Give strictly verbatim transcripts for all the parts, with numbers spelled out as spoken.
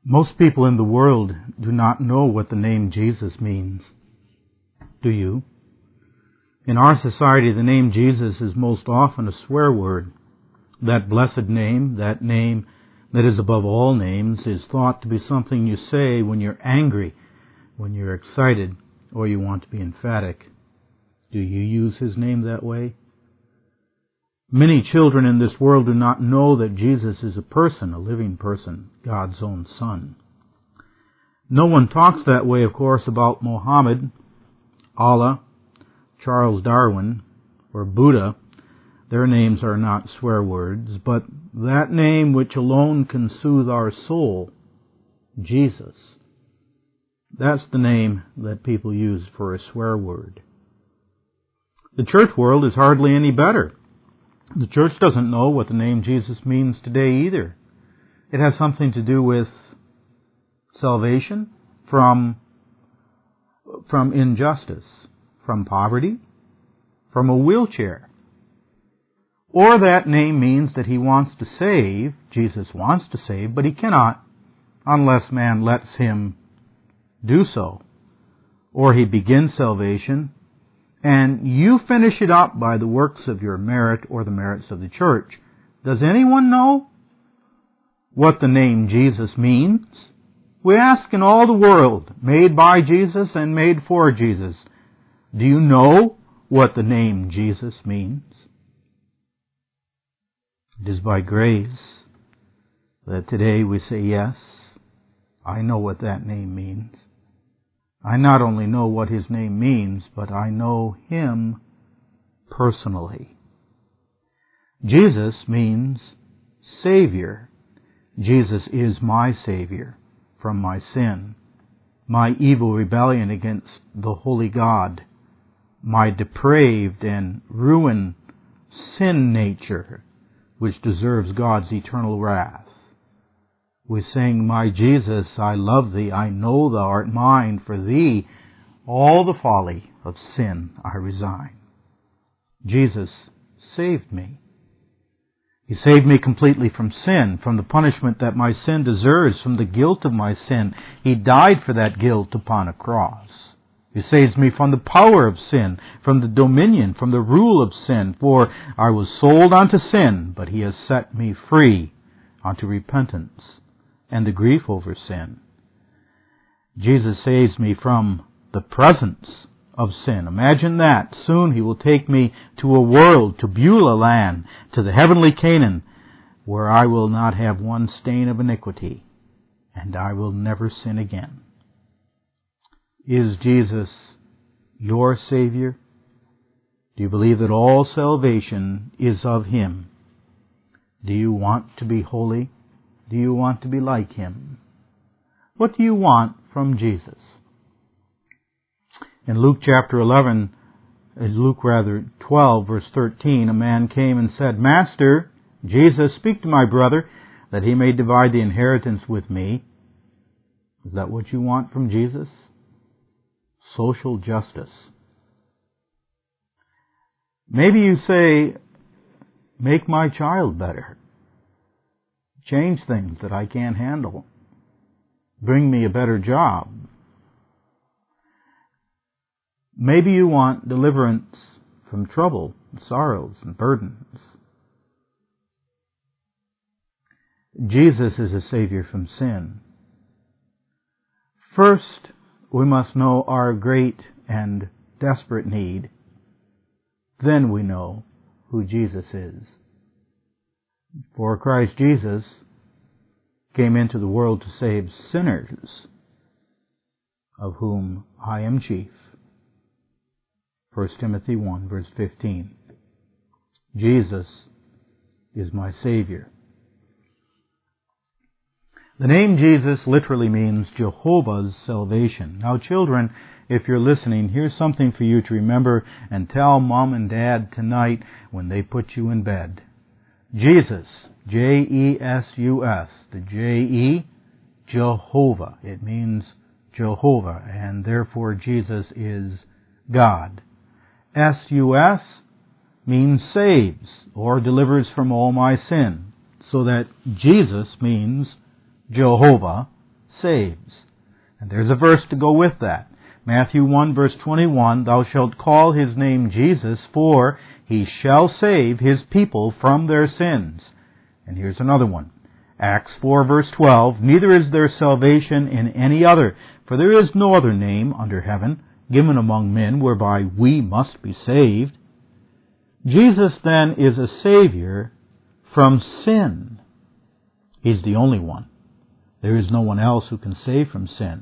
Most people in the world do not know what the name Jesus means. Do you? In our society, the name Jesus is most often a swear word. That blessed name, that name that is above all names, is thought to be something you say when you're angry, when you're excited, or you want to be emphatic. Do you use His name that way? Many children in this world do not know that Jesus is a person, a living person, God's own Son. No one talks that way, of course, about Mohammed, Allah, Charles Darwin, or Buddha. Their names are not swear words, but that name which alone can soothe our soul, Jesus, that's the name that people use for a swear word. The church world is hardly any better. The church doesn't know what the name Jesus means today either. It has something to do with salvation from, from injustice, from poverty, from a wheelchair. Or that name means that He wants to save, Jesus wants to save, but He cannot unless man lets Him do so. Or He begins salvation, and you finish it up by the works of your merit or the merits of the church. Does anyone know what the name Jesus means? We ask in all the world, made by Jesus and made for Jesus, do you know what the name Jesus means? It is by grace that today we say, yes, I know what that name means. I not only know what His name means, but I know Him personally. Jesus means Savior. Jesus is my Savior from my sin, my evil rebellion against the holy God, my depraved and ruined sin nature, which deserves God's eternal wrath. We sing, my Jesus, I love Thee, I know Thou art mine, for Thee all the folly of sin I resign. Jesus saved me. He saved me completely from sin, from the punishment that my sin deserves, from the guilt of my sin. He died for that guilt upon a cross. He saves me from the power of sin, from the dominion, from the rule of sin, for I was sold unto sin, but He has set me free unto repentance and the grief over sin. Jesus saves me from the presence of sin. Imagine that. Soon He will take me to a world, to Beulah land, to the heavenly Canaan, where I will not have one stain of iniquity, and I will never sin again. Is Jesus your Savior? Do you believe that all salvation is of Him? Do you want to be holy? Do you want to be like Him? What do you want from Jesus? In Luke chapter eleven, Luke rather twelve, verse thirteen, a man came and said, Master, Jesus, speak to my brother, that he may divide the inheritance with me. Is that what you want from Jesus? Social justice. Maybe you say, make my child better. Change things that I can't handle. Bring me a better job. Maybe you want deliverance from trouble, and sorrows, and burdens. Jesus is a Savior from sin. First, we must know our great and desperate need. Then we know who Jesus is. For Christ Jesus came into the world to save sinners, of whom I am chief. First Timothy one, verse fifteen. Jesus is my Savior. The name Jesus literally means Jehovah's salvation. Now, children, if you're listening, here's something for you to remember and tell Mom and Dad tonight when they put you in bed. Jesus, J E S U S, the J E, Jehovah. It means Jehovah, and therefore Jesus is God. S U S means saves or delivers from all my sin, so that Jesus means Jehovah saves. And there's a verse to go with that. Matthew one verse twenty-one, Thou shalt call his name Jesus, for he shall save his people from their sins. And here's another one. Acts four verse twelve, Neither is there salvation in any other, for there is no other name under heaven given among men whereby we must be saved. Jesus then is a Savior from sin. He's the only one. There is no one else who can save from sin.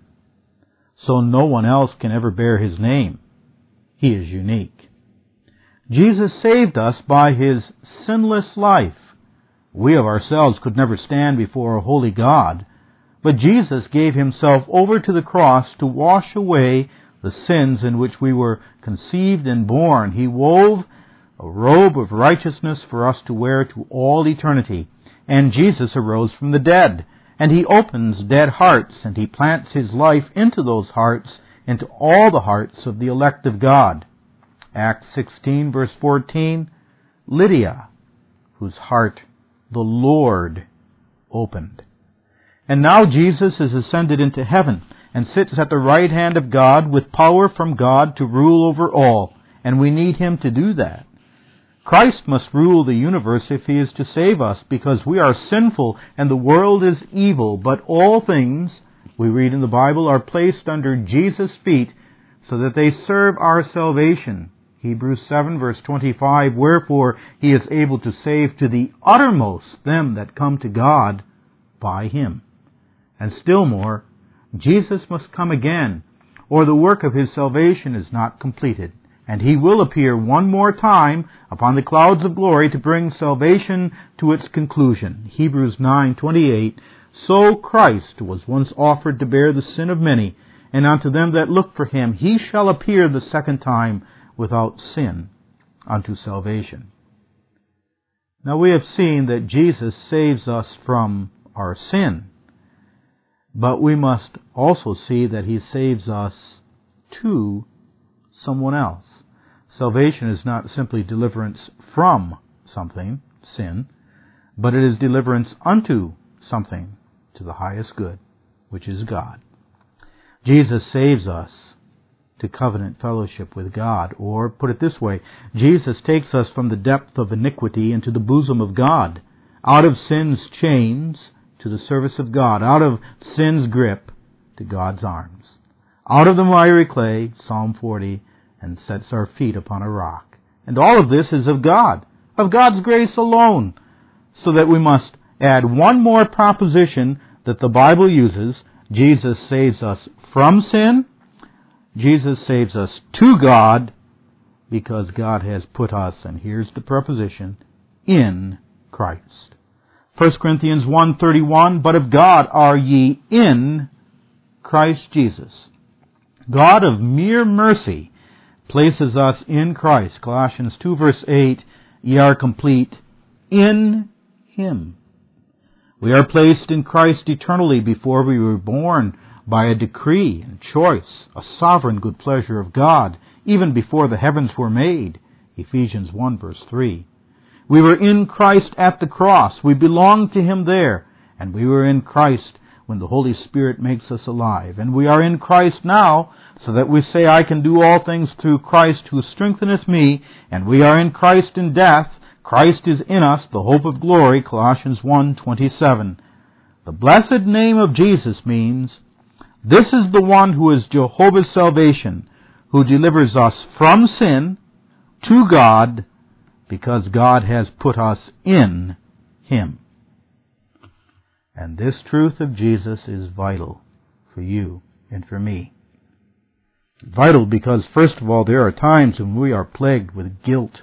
So no one else can ever bear his name. He is unique. Jesus saved us by his sinless life. We of ourselves could never stand before a holy God, but Jesus gave himself over to the cross to wash away the sins in which we were conceived and born. He wove a robe of righteousness for us to wear to all eternity. And Jesus arose from the dead, and he opens dead hearts, and he plants his life into those hearts, into all the hearts of the elect of God. Acts sixteen verse fourteen, Lydia, whose heart the Lord opened. And now Jesus is ascended into heaven and sits at the right hand of God with power from God to rule over all, and we need him to do that. Christ must rule the universe if he is to save us, because we are sinful and the world is evil, but all things, we read in the Bible, are placed under Jesus' feet so that they serve our salvation. Hebrews seven verse twenty-five, Wherefore he is able to save to the uttermost them that come to God by him. And still more, Jesus must come again, or the work of his salvation is not completed. And he will appear one more time upon the clouds of glory to bring salvation to its conclusion. Hebrews nine twenty-eight, So Christ was once offered to bear the sin of many, and unto them that look for him he shall appear the second time without sin unto salvation. Now we have seen that Jesus saves us from our sin, but we must also see that he saves us to someone else. Salvation is not simply deliverance from something, sin, but it is deliverance unto something, to the highest good, which is God. Jesus saves us to covenant fellowship with God, or, put it this way, Jesus takes us from the depth of iniquity into the bosom of God, out of sin's chains to the service of God, out of sin's grip to God's arms, out of the miry clay, Psalm forty, and sets our feet upon a rock. And all of this is of God, of God's grace alone, so that we must add one more proposition that the Bible uses. Jesus saves us from sin. Jesus saves us to God, because God has put us, and here's the preposition, in Christ. First Corinthians one thirty-one, But of God are ye in Christ Jesus. God of mere mercy places us in Christ. Colossians two verse eight, Ye are complete in him. We are placed in Christ eternally before we were born by a decree and choice, a sovereign good pleasure of God, even before the heavens were made. Ephesians one verse three. We were in Christ at the cross. We belong to him there. And we were in Christ when the Holy Spirit makes us alive. And we are in Christ now, so that we say, I can do all things through Christ who strengtheneth me. And we are in Christ in death. Christ is in us, the hope of glory, Colossians one twenty-seven. The blessed name of Jesus means, this is the one who is Jehovah's salvation, who delivers us from sin to God, because God has put us in him. And this truth of Jesus is vital for you and for me. Vital because, first of all, there are times when we are plagued with guilt.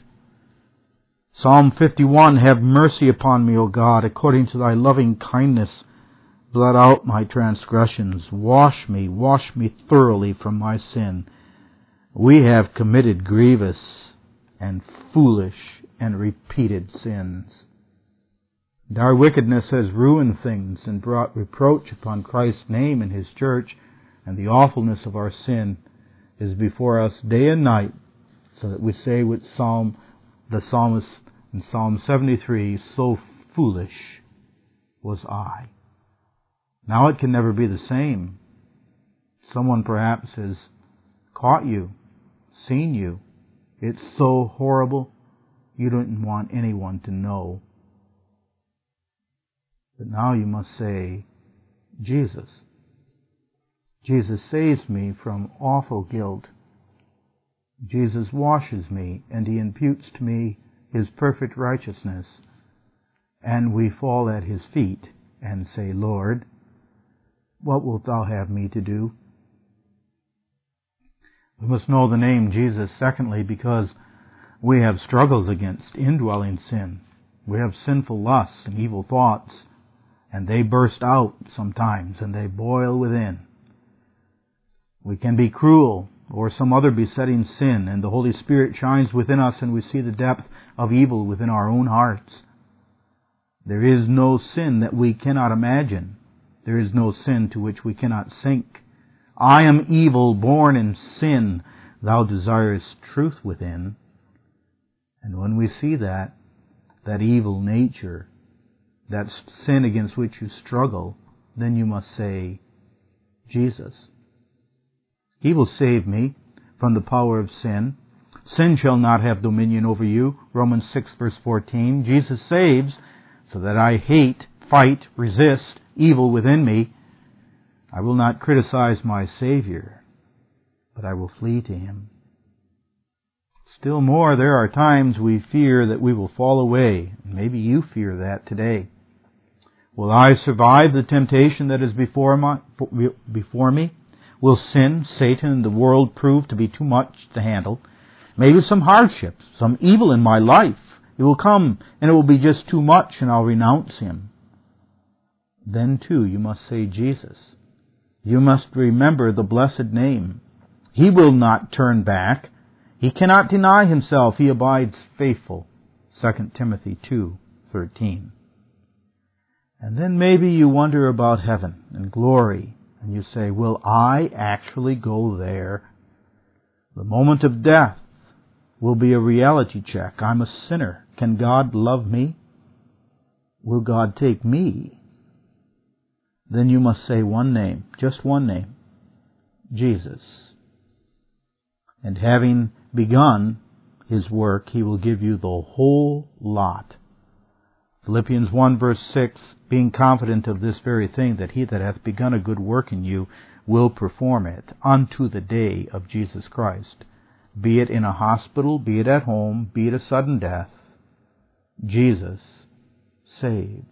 Psalm fifty-one, Have mercy upon me, O God, according to thy loving kindness. Blot out my transgressions. Wash me, wash me thoroughly from my sin. We have committed grievous and foolish and repeated sins. And our wickedness has ruined things and brought reproach upon Christ's name and his church, and the awfulness of our sin is before us day and night, so that we say with Psalm, the psalmist in Psalm seventy-three, So foolish was I. Now it can never be the same. Someone perhaps has caught you, seen you. It's so horrible, you don't want anyone to know. But now you must say, Jesus. Jesus saves me from awful guilt. Jesus washes me, and He imputes to me His perfect righteousness. And we fall at His feet and say, Lord, what wilt Thou have me to do? We must know the name Jesus, secondly, because we have struggles against indwelling sin. We have sinful lusts and evil thoughts, and they burst out sometimes, and they boil within. We can be cruel or some other besetting sin, and the Holy Spirit shines within us, and we see the depth of evil within our own hearts. There is no sin that we cannot imagine. There is no sin to which we cannot sink. I am evil, born in sin. Thou desirest truth within. And when we see that, that evil nature, that sin against which you struggle, then you must say, Jesus. He will save me from the power of sin. Sin shall not have dominion over you. Romans six verse fourteen. Jesus saves so that I hate, fight, resist evil within me. I will not criticize my Savior, but I will flee to Him. Still more, there are times we fear that we will fall away. Maybe you fear that today. Will I survive the temptation that is before my, before me? Will sin, Satan, and the world prove to be too much to handle? Maybe some hardship, some evil in my life. It will come and it will be just too much, and I'll renounce Him. Then too you must say Jesus. You must remember the blessed name. He will not turn back. He cannot deny Himself. He abides faithful. Second Timothy two thirteen. And then maybe you wonder about heaven and glory, and you say, will I actually go there? The moment of death will be a reality check. I'm a sinner. Can God love me? Will God take me? Then you must say one name, just one name, Jesus. And having begun His work, He will give you the whole lot. Philippians one verse six, being confident of this very thing, that He that hath begun a good work in you will perform it unto the day of Jesus Christ. Be it in a hospital, be it at home, be it a sudden death, Jesus saves.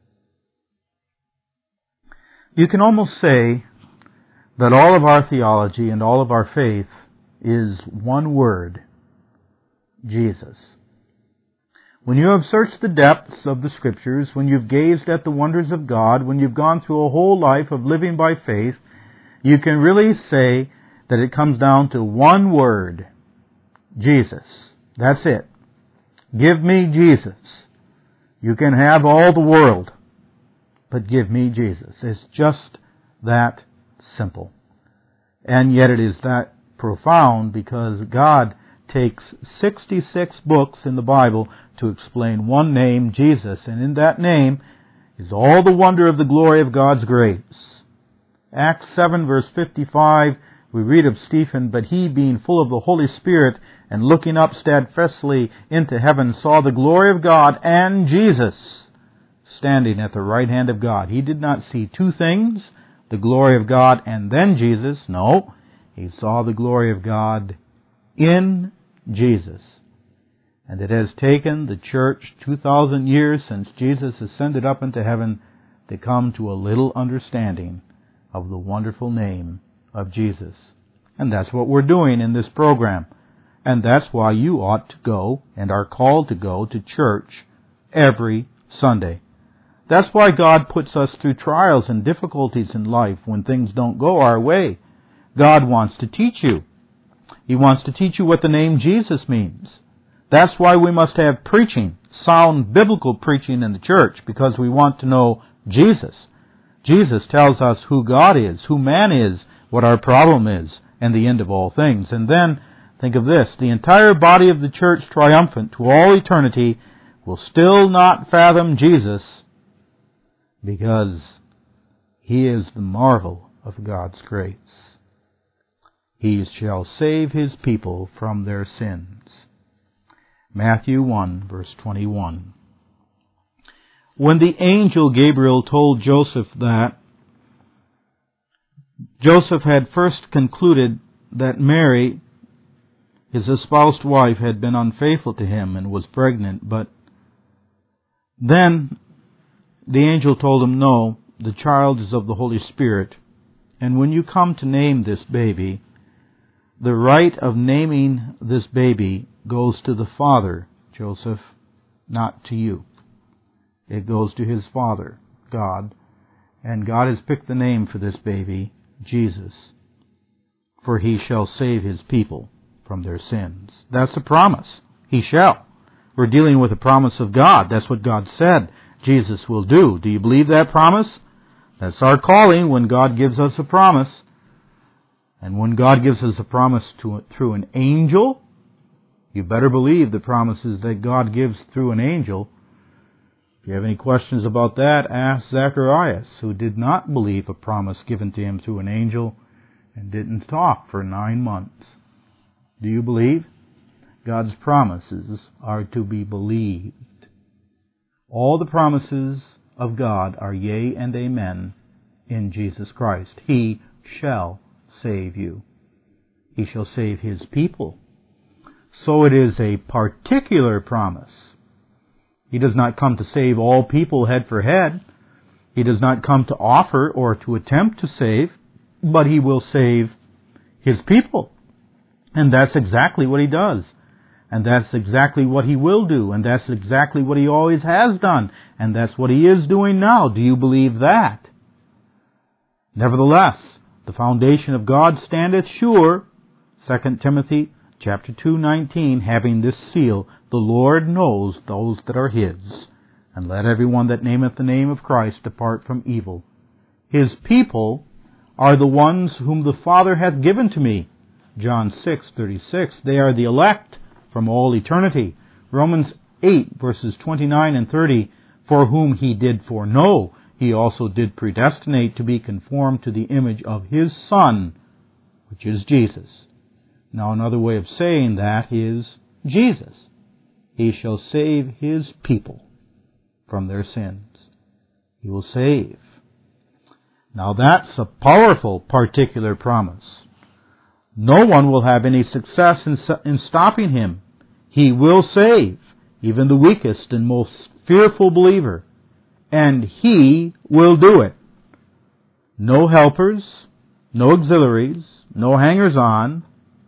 You can almost say that all of our theology and all of our faith is one word, Jesus. When you have searched the depths of the Scriptures, when you've gazed at the wonders of God, when you've gone through a whole life of living by faith, you can really say that it comes down to one word, Jesus. That's it. Give me Jesus. You can have all the world, but give me Jesus. It's just that simple. And yet it is that profound, because God takes sixty-six books in the Bible to explain one name, Jesus, and in that name is all the wonder of the glory of God's grace. Acts seven verse fifty-five, we read of Stephen, but he, being full of the Holy Spirit and looking up steadfastly into heaven, saw the glory of God and Jesus standing at the right hand of God. He did not see two things, the glory of God and then Jesus. No, he saw the glory of God in Jesus. And it has taken the church two thousand years since Jesus ascended up into heaven to come to a little understanding of the wonderful name of Jesus. And that's what we're doing in this program. And that's why you ought to go and are called to go to church every Sunday. That's why God puts us through trials and difficulties in life when things don't go our way. God wants to teach you. He wants to teach you what the name Jesus means. That's why we must have preaching, sound biblical preaching in the church, because we want to know Jesus. Jesus tells us who God is, who man is, what our problem is, and the end of all things. And then, think of this, the entire body of the church, triumphant to all eternity, will still not fathom Jesus, because He is the marvel of God's grace. He shall save his people from their sins. Matthew one, verse twenty-one. When the angel Gabriel told Joseph that, Joseph had first concluded that Mary, his espoused wife, had been unfaithful to him and was pregnant, but then the angel told him, no, the child is of the Holy Spirit, and when you come to name this baby, the right of naming this baby goes to the father, Joseph, not to you. It goes to his father, God, and God has picked the name for this baby, Jesus, for he shall save his people from their sins. That's a promise. He shall. We're dealing with a promise of God. That's what God said Jesus will do. Do you believe that promise? That's our calling when God gives us a promise. And when God gives us a promise to, through an angel, you better believe the promises that God gives through an angel. If you have any questions about that, ask Zacharias, who did not believe a promise given to him through an angel and didn't talk for nine months. Do you believe? God's promises are to be believed. All the promises of God are yea and amen in Jesus Christ. He shall save you. He shall save his people. So it is a particular promise. He does not come to save all people head for head. He does not come to offer or to attempt to save, but he will save his people. And that's exactly what he does. And that's exactly what he will do. And that's exactly what he always has done. And that's what he is doing now. Do you believe that? Nevertheless, the foundation of God standeth sure. Second Timothy chapter two, nineteen, having this seal, the Lord knows those that are his. And let everyone that nameth the name of Christ depart from evil. His people are the ones whom the Father hath given to me. John six, thirty-six. They are the elect from all eternity. Romans eight, verses twenty-nine and thirty. For whom he did foreknow, he also did predestinate to be conformed to the image of his Son, which is Jesus. Now another way of saying that is Jesus. He shall save his people from their sins. He will save. Now that's a powerful particular promise. No one will have any success in, in stopping him. He will save even the weakest and most fearful believer. And he will do it. No helpers, no auxiliaries, no hangers-on.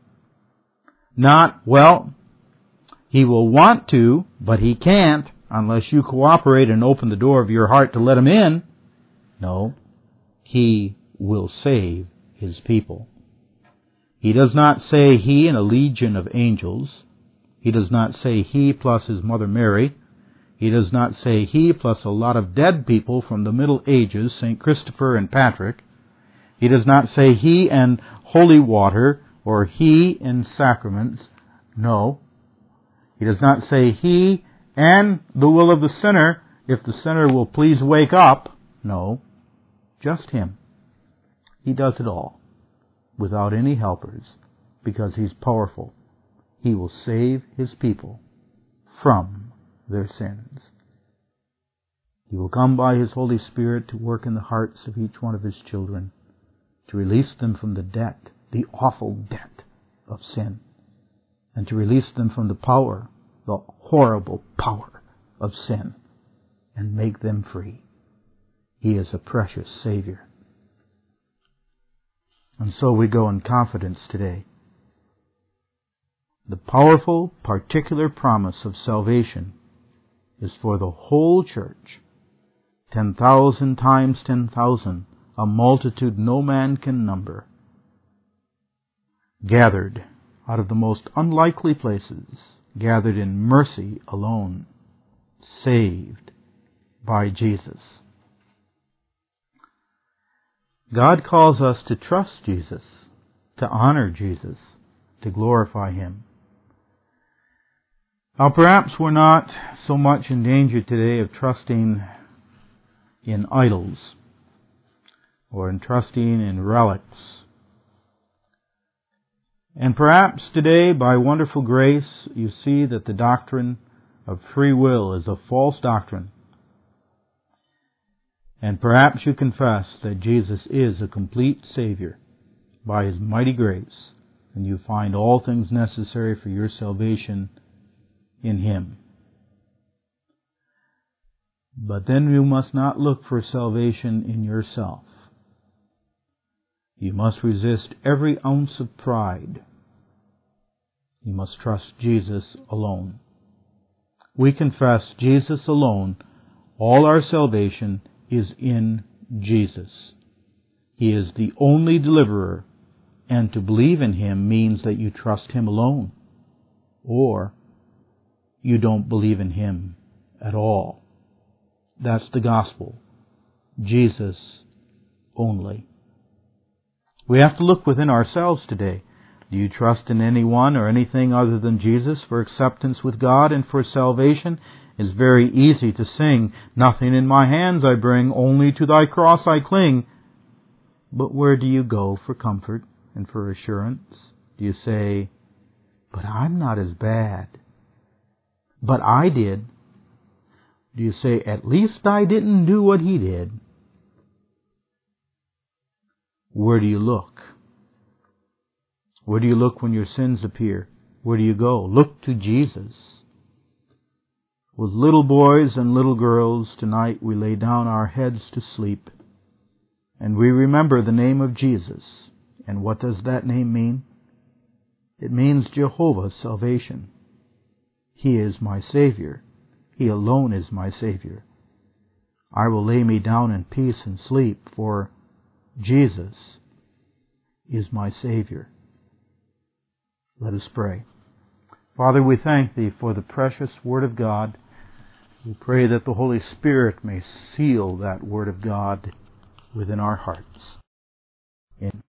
Not, well, he will want to, but he can't unless you cooperate and open the door of your heart to let him in. No, he will save his people. He does not say he and a legion of angels. He does not say he plus his mother Mary. He does not say he plus a lot of dead people from the Middle Ages, Saint Christopher and Patrick. He does not say he and holy water or he and sacraments. No. He does not say he and the will of the sinner if the sinner will please wake up. No. Just him. He does it all without any helpers because he's powerful. He will save his people from their sins. He will come by his Holy Spirit to work in the hearts of each one of his children, to release them from the debt, the awful debt of sin, and to release them from the power, the horrible power of sin, and make them free. He is a precious Savior. And so we go in confidence today. The powerful, particular promise of salvation is for the whole church, ten thousand times ten thousand, a multitude no man can number, gathered out of the most unlikely places, gathered in mercy alone, saved by Jesus. God calls us to trust Jesus, to honor Jesus, to glorify Him. Now perhaps we're not so much in danger today of trusting in idols, or in trusting in relics. And perhaps today, by wonderful grace, you see that the doctrine of free will is a false doctrine. And perhaps you confess that Jesus is a complete Savior by His mighty grace, and you find all things necessary for your salvation in Him. But then you must not look for salvation in yourself. You must resist every ounce of pride. You must trust Jesus alone. We confess Jesus alone. All our salvation is in Jesus. He is the only deliverer, and to believe in Him means that you trust Him alone, or you don't believe in Him at all. That's the gospel. Jesus only. We have to look within ourselves today. Do you trust in anyone or anything other than Jesus for acceptance with God and for salvation? It's very easy to sing, "Nothing in my hands I bring, only to thy cross I cling." But where do you go for comfort and for assurance? Do you say, "But I'm not as bad. But I did." Do you say, "At least I didn't do what he did"? Where do you look? Where do you look when your sins appear? Where do you go? Look to Jesus. With little boys and little girls, tonight we lay down our heads to sleep, and we remember the name of Jesus. And what does that name mean? It means Jehovah's salvation. He is my Savior. He alone is my Savior. I will lay me down in peace and sleep, for Jesus is my Savior. Let us pray. Father, we thank Thee for the precious Word of God. We pray that the Holy Spirit may seal that Word of God within our hearts. Amen.